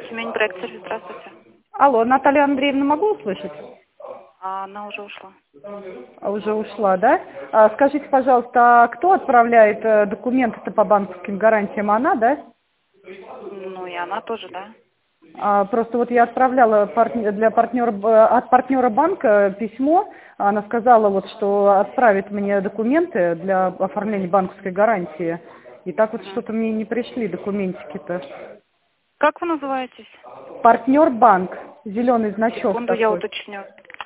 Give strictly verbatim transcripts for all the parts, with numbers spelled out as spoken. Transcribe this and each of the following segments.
Семейный проект сервис, здравствуйте. Алло, Наталья Андреевна, могу услышать? А, она уже ушла. А, Уже ушла, да? А, скажите, пожалуйста, а кто отправляет э, документы-то по банковским гарантиям? Она, да? Ну и она тоже, да? А, просто вот я отправляла партне- для партнера, б- от партнера банка письмо. Она сказала, вот, что отправит мне документы для оформления банковской гарантии. И так вот Мгм. что-то мне не пришли документики-то. Как вы называетесь? Партнер банк. Зеленый значок Секунду, я такой. уточню.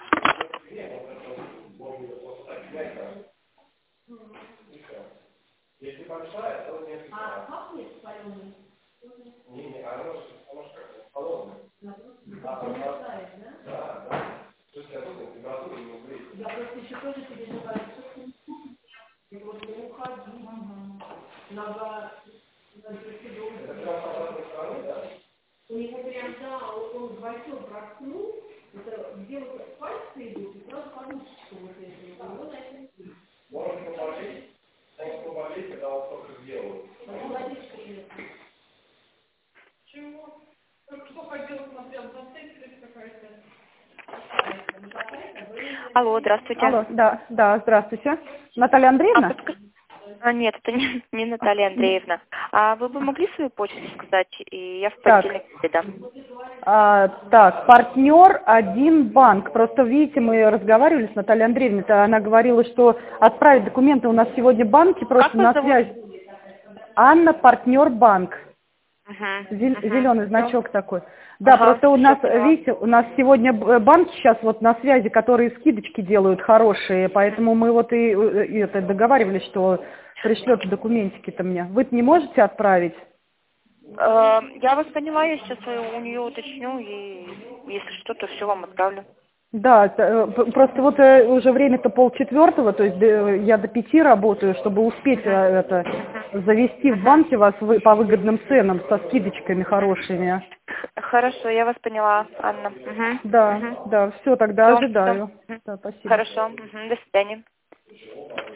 Алло, здравствуйте. Алло, да, да, здравствуйте. Наталья А, Андреевна? подскажите. А, нет, это не, не Наталья Андреевна. А вы бы могли свою почту сказать, и я в Так, понедельник передам. а, так, партнер один банк. Просто, видите, мы разговаривали с Натальей Андреевной, то она говорила, что отправить документы у нас сегодня в банке, Как просто вас на зовут? связь. Анна, партнер банк. Угу, угу. Зеленый Все. значок такой. Да, Ага, просто у все нас, поняла. видите, у нас сегодня б- банки сейчас вот на связи, которые скидочки делают хорошие, поэтому мы вот и, и это договаривались, что пришлет документики-то мне. Вы не можете отправить? Э, Я вас поняла, я сейчас у нее уточню, и если что, то все вам отправлю. Да, т- э, п- просто вот э, уже время-то полчетвертого, то есть э, я до пяти работаю, чтобы успеть э, Угу, это завести в угу. банке вас вы- по выгодным ценам со скидочками хорошими. Хорошо, я вас поняла, Анна. Угу, Да, угу. да, все, тогда Все, все. ожидаю. Да, спасибо. Хорошо, угу. До свидания.